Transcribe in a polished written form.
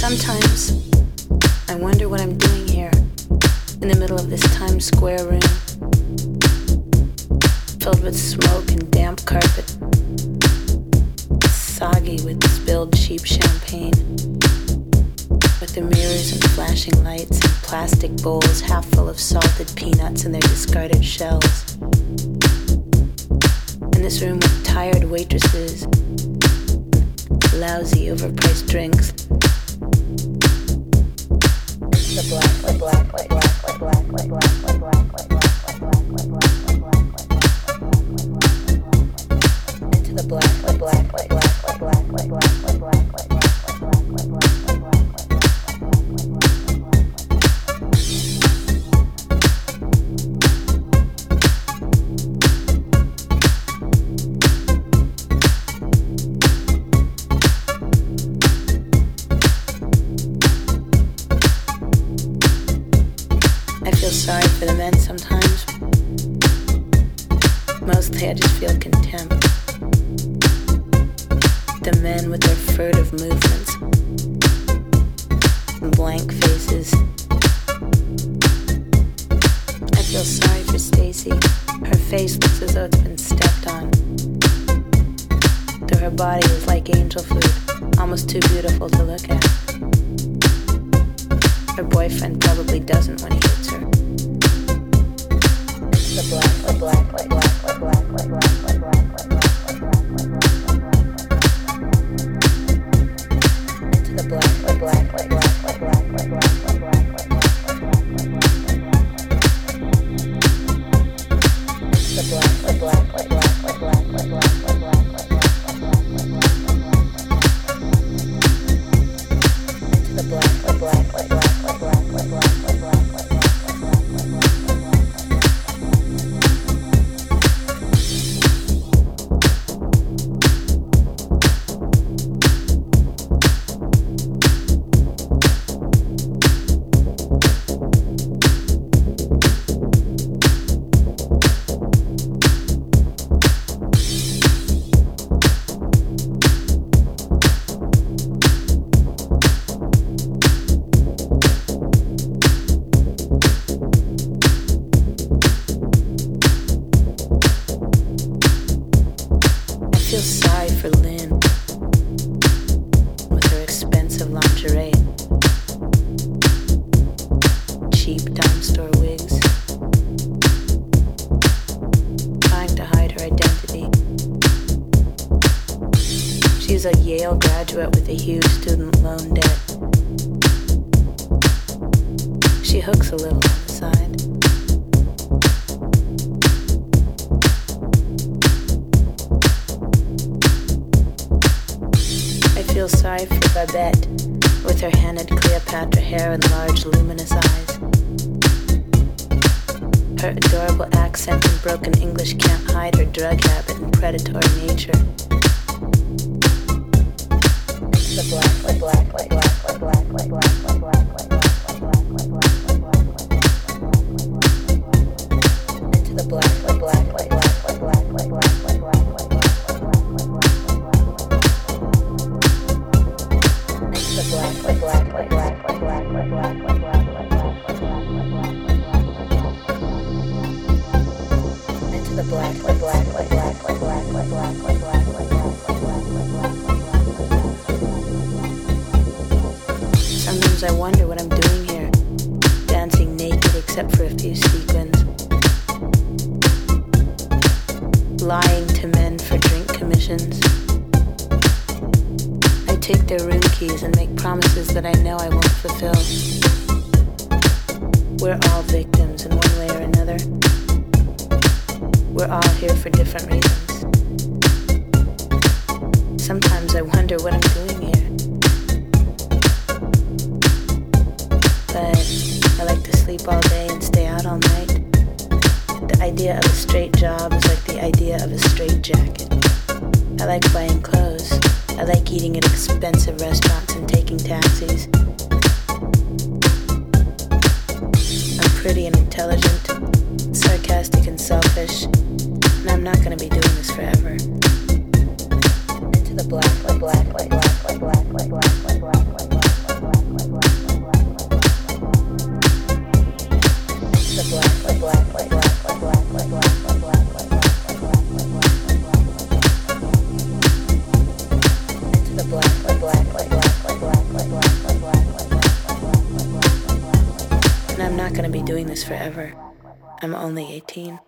Sometimes I wonder what I'm doing here in the middle of this Times Square room, filled with smoke and damp carpet, soggy with spilled cheap champagne, with the mirrors and flashing lights and plastic bowls half full of salted peanuts and their discarded shells. In this room with tired waitresses, lousy overpriced drinks. The black, into the black. Sorry for the men sometimes. Mostly I just feel contempt. The men with their furtive movements and blank faces. I feel sorry for Stacy. Her face looks as though it's been stepped on. Though her body is like angel food, almost too beautiful to look at. Her boyfriend probably doesn't when he hits her. The black. Into the black. With a huge student loan debt. She hooks a little on the side. I feel sorry for Babette with her hennaed Cleopatra hair and large luminous eyes. Her adorable accent and broken English can't hide her drug habit and predatory nature. The black. Into the black. Sometimes I wonder what I'm doing here, dancing naked except for a few sequins, lying to men for drink commissions. I take their room keys and make promises that I know I won't fulfill. We're all victims in one way or another. We're all here for different reasons. Sometimes I wonder what I'm doing here. But I like to sleep all day and stay out all night. The idea of a straight job is like the idea of a straight jacket. I like buying clothes. I like eating at expensive restaurants and taking taxis. I'm pretty and intelligent, sarcastic and selfish, and I'm not gonna be doing this forever. Into the black. And I'm not going to be doing this forever. I'm only 18.